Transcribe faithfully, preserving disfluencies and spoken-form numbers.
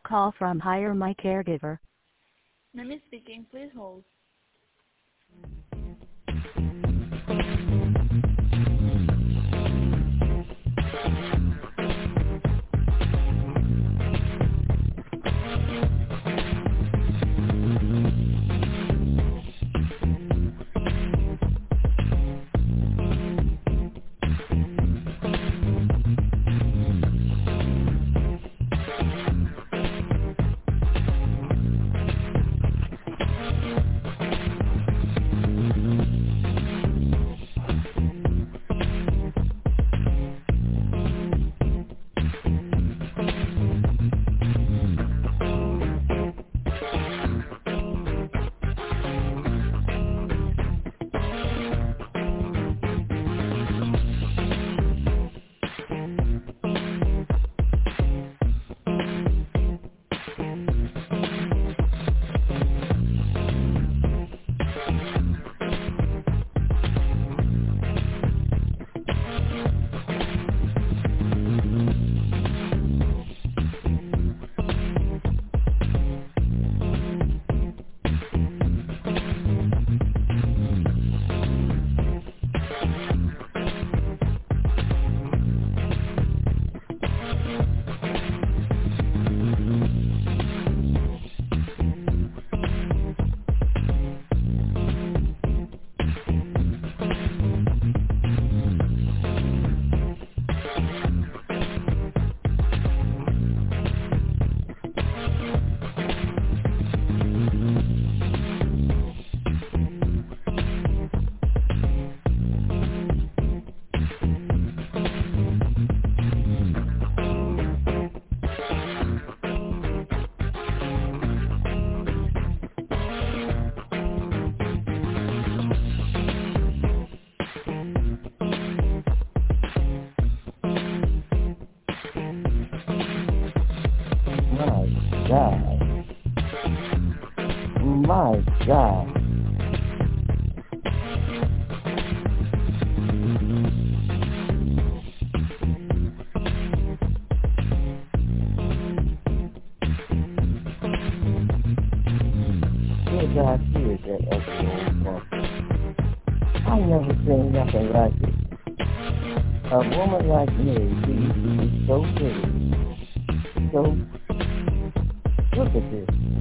Call from Hire My Caregiver. Mimi speaking. Please hold. God. My God. Dear God, hear that ugly old woman. I never seen nothing like it. A woman like me, she used to be so pretty. So, look at this.